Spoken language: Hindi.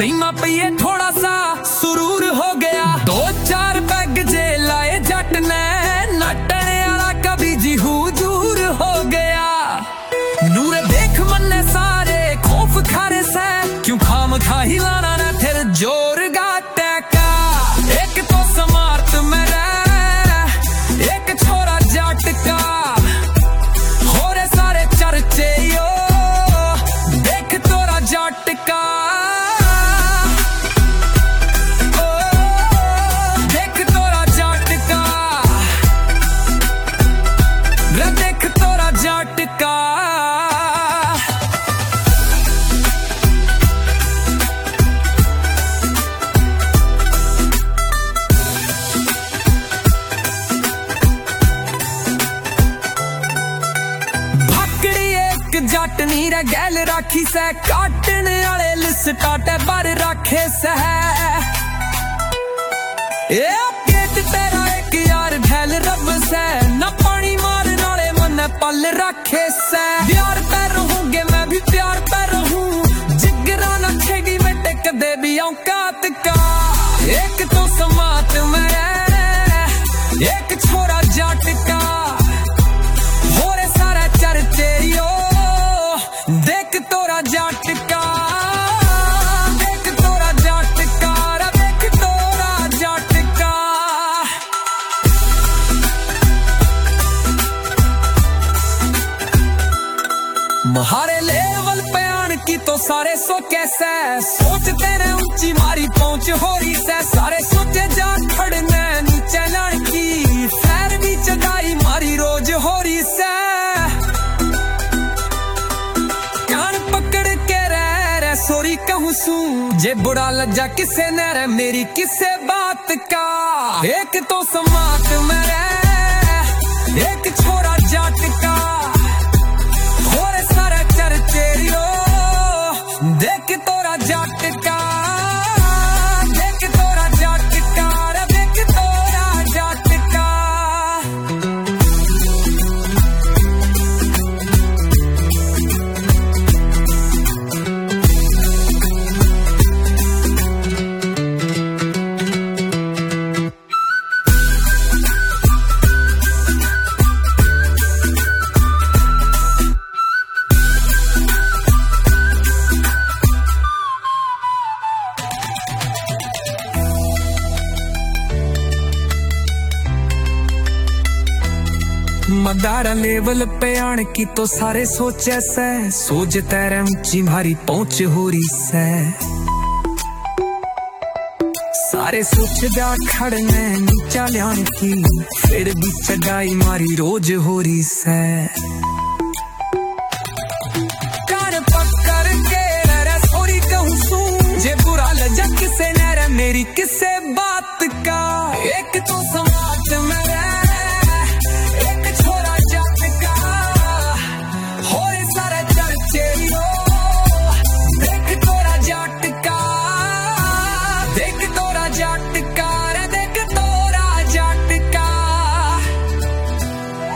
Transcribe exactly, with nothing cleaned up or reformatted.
बीमा पिए थोड़ा सा सुरूर हो गया। दो चार पैग जे लाए जट ने नटने वाला कभी जी हुजूर हो गया। नूर देख मन्ने सारे खौफ खारे से क्यों खाम खा हिलाना न फिर जोर गाटे का। एक तो समार्थ में रह एक छोरा जट का हो रे सारे चर्चे यो देख तोरा जट का। जट नी रे गैल राखी से काटने वाले लिस्टाटे पर रखे से ए पेट तेरा एक यार ढैल रब से न पानी मारने वाले मन पल रखे से। प्यार पे रहूंगे मैं भी प्यार पे रहूं जिगरा न छेगी बेटे कदे भी औकात का। एक तो समात में एक छोरा जट का हो रे सारा चर्चे यो देख तोरा जट का। देख तोरा जट का देख तोरा जट का। महारे लेवल पे आन की तो सारे सो कैसे सोचते रहे ऊंची मारी पहुंच हो रही से। सारे सोचे जा खड़ने नीचे लड़की फैर भी चढ़ाई मारी रोज हो रही से। सोरी कहूँ सू जे बुरा लज्जा किसे न रे मेरी किसे बात का। एक तो समात में रे एक छोरा जट का हो रे सारा चर्चे यो देख तोरा जट का। देख तोरा जट का रे देख तोरा जट का। मदारा लेवल पे आन की तो सारे सोचे से सोच तेरे ऊंची भारी पहुंच हो रही से। सारे सोच जा खड़ने नीचा लियान की फिर भी चढ़ाई मारी रोज हो रही से। कान पकड़ के रे सोरी कहूँ सू जे बुरा लजा किसे न रे मेरी किसे बात